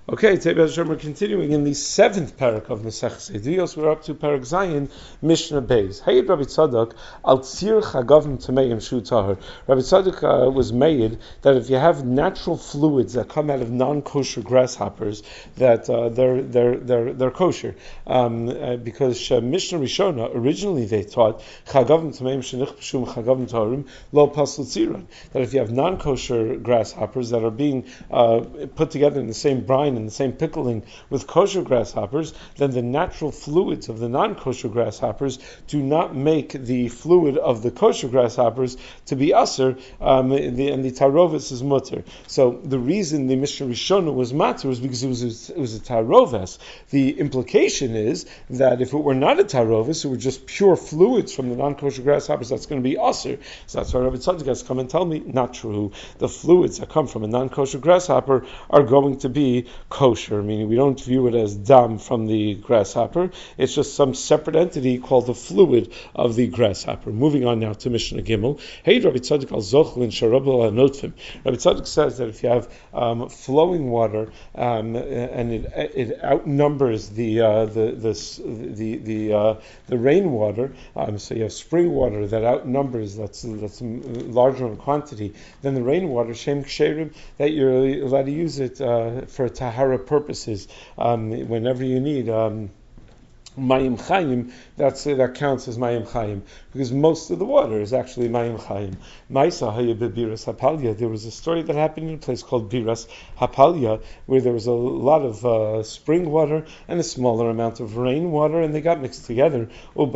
Okay, today we're continuing in the seventh parak of Maseches Eduyos. We're up to parak Zayin, Mishnah Beis. Hey, Rabbi Tzadok, al tzir chagavim tameim shu tahar. Rabbi Tzadok was made that if you have natural fluids that come out of non-kosher grasshoppers, that they're kosher. Because Mishnah Rishona originally they taught chagavim tameim shenichpeshum chagavim taharim lo pasl tziron. That if you have non-kosher grasshoppers that are being put together in the same brine and the same pickling with kosher grasshoppers, then the natural fluids of the non-kosher grasshoppers do not make the fluid of the kosher grasshoppers to be aser, and the tarovis is mutter. So the reason the Mishnah Rishona was matter was because it was a tarovis. The implication is that if it were not a tarovis, it were just pure fluids from the non-kosher grasshoppers, that's going to be aser. So that's why Rabbi Tzadok has come and tell me, not true. The fluids that come from a non-kosher grasshopper are going to be kosher, meaning we don't view it as dam from the grasshopper. It's just some separate entity called the fluid of the grasshopper. Moving on now to Mishnah Gimel. Hey, Rabbi Tzadok al zochlin sharabel al notfim. Rabbi Tzadok says that if you have flowing water and it outnumbers the rainwater, so you have spring water that outnumbers that's larger in quantity than the rainwater, shem ksherim, that you're allowed to use it for tahara purposes whenever you need mayim chayim. That counts as mayim chayim because most of the water is actually mayim chayim. Ma'isa haya bebiras hapalya. There was a story that happened in a place called Biras Hapalya where there was a lot of spring water and a smaller amount of rain water, and they got mixed together.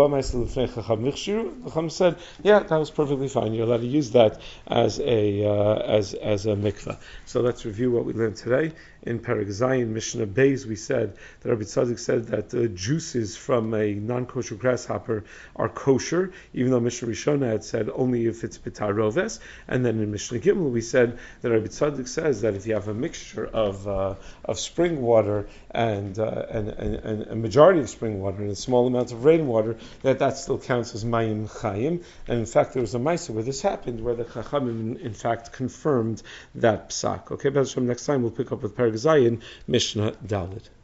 Chacham said, "Yeah, that was perfectly fine. You're allowed to use that as a mikvah." So let's review what we learned today. In Perek Zayin, Mishnah Beis, we said that Rabbi Tzadok said that the juices from a non-kosher grasshopper are kosher, even though Mishnah Rishona had said only if it's bitaroves. And then in Mishnah Gimel, we said that Rabbi Tzadok says that if you have a mixture of spring water and a majority of spring water and a small amount of rainwater, that still counts as mayim chayim. And in fact, there was a ma'aseh where this happened, where the Chachamim in fact confirmed that psak. Okay, but next time we'll pick up with Perek Zayin, Mishnah Dalet.